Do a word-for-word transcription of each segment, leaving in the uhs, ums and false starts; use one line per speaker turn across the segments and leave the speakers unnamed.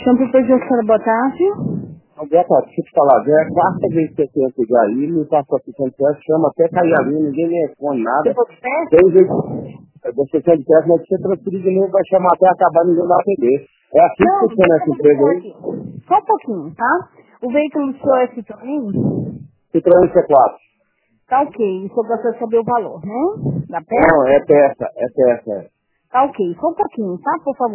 Sempre foi de boa tarde.
Boa tarde, deixa eu te falar, já é a quarta vez que eu tenho que ligar aí, me passou a sessão de teste, chama até cair ali, ninguém me responde nada.
Depois do teste?
Tem jeito, da sessão de teste, mas se você transferir de novo, vai chamar até acabar, ninguém vai atender. É assim que
Não,
funciona
deixa
essa
eu
empresa
verificar
aí?
aqui. Só um pouquinho, tá? O veículo do senhor
Tá.
é Citroën?
Citroën C quatro.
Tá ok. O senhor gostaria de saber o valor, né? Da
Não,
peça?
é peça, é peça.
Tá ok. Só um pouquinho, tá? Por favor.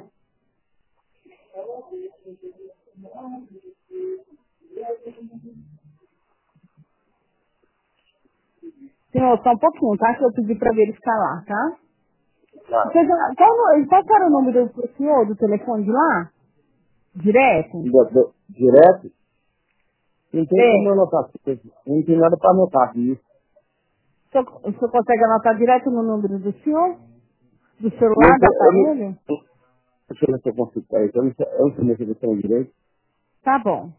Senhor, só um pouquinho, tá? Que eu pedi pra verificar lá, tá?
Tá.
Você já- Qual, no- qual que era o nome do do senhor, do telefone de lá? Direto?
Do- do- Direto? Não tem como
É.
eu anotar, não tem nada pra anotar aqui.
O senhor, o senhor consegue anotar direto no número do senhor? Do
Não
celular, do
tem, eu não,
aparelho?
deixa eu ver se eu consigo, peraí, eu não sei, eu não sei mexer com o trem direito.
Tá bom.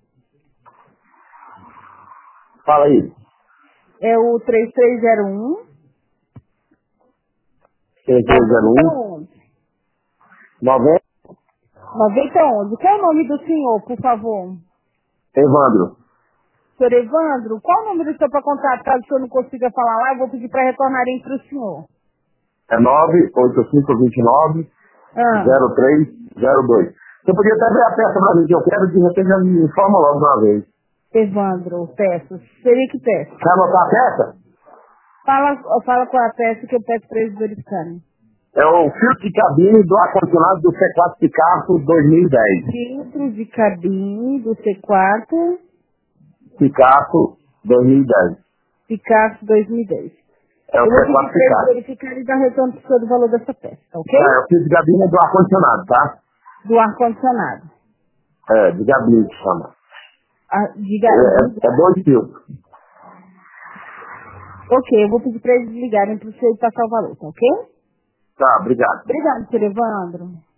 Fala aí,
É o três três zero um
três três zero
noventa e
um
onze.
noventa.
noventa e onze. Qual é o nome do senhor, por favor?
Evandro,
Senhor Evandro, qual o número do senhor para contato? Caso o senhor não consiga falar lá, eu vou pedir para retornarem para o senhor.
é nove oito cinco dois nove
Ah,
zero três zero dois. Você podia até ver a peça pra mim que eu quero, de repente já me informa logo de uma vez.
Evandro, peço. Seria que peço?
Quer anotar a peça?
Fala, fala com a peça que eu peço para eles verificarem.
É o filtro de cabine do ar-condicionado do C quatro Picasso dois mil e dez.
Filtro de cabine do C quatro,
Picasso dois mil e dez.
Picasso dois mil e dez.
É o
Eu vou
C
pedir
quatro
para eles
Picasso.
verificarem e dar retorno para o senhor do valor dessa peça, tá ok?
É, é o filtro de cabine do ar-condicionado, tá?
Do ar-condicionado.
É, de gabinete que chama.
Ah, diga,
É, é, é
diga.
dois filtros.
Ok, eu vou pedir para eles ligarem para o senhor e passar o valor, tá ok?
Tá, obrigado.
Obrigado, senhor Evandro.